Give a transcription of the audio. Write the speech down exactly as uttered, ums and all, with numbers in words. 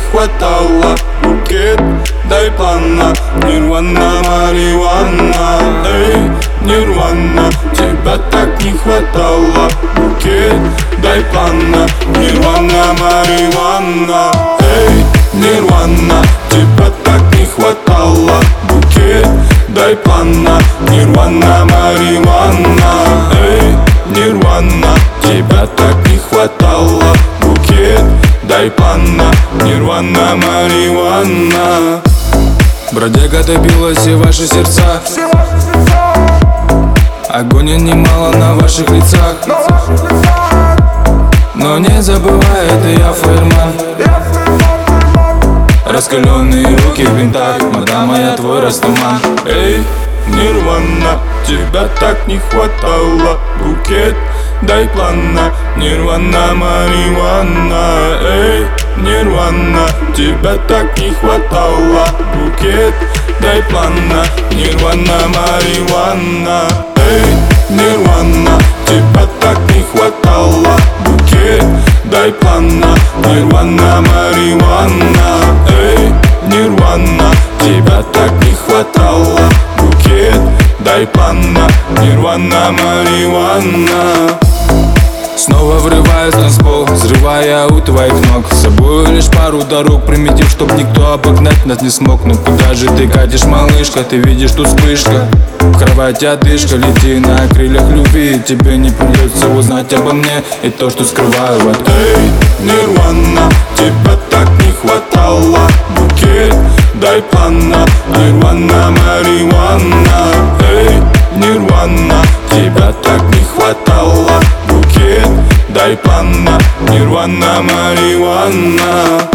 хватало. Букет, дай плана, нирвана, марихуана. Эй, нирвана, тебя так не хватало. Букет, дай плана, нирвана, марихуана. Эй, нирвана, тебя так не хватало. Букет, дай плана, нирвана, марихуана. Эй, нирвана, тебя так не хватало. Букет, дай плана, нирвана, марихуана. Бродяга, добилась все ваши сердца. Агония немало на ваших лицах. Но не забывай, это я Фаерман. Раскаленные руки в винтах, мадам моя, твой растаман. Эй, нирвана, тебя так не хватало. Букет, дай плана, нирвана, марихуана. Эй, нирвана, тебя так не хватало. Букет, дай плана, нирвана, марихуана. Эй, нирвана, тебя так не хватало. Букет, дай плана, нирвана, марихуана. Эй, нирвана, тебя так не хватало. Букет, дай плана, нирвана, марихуана. Снова врываюсь на танцпол, взрывая у твоих ног. С собой лишь пару дорог примитив, чтоб никто обогнать нас не смог. Ну куда же ты катишь, малышка, ты видишь тут вспышка. В кровати одышка, лети на крыльях любви. Тебе не придется узнать обо мне и то, что скрываю в ответ. Эй, нирвана, тебя так не хватало. Букет, дай плана, нирвана, марихуана. Эй, нирвана, тебя так не хватало. Букет, дай плана, нирвана, марихуана.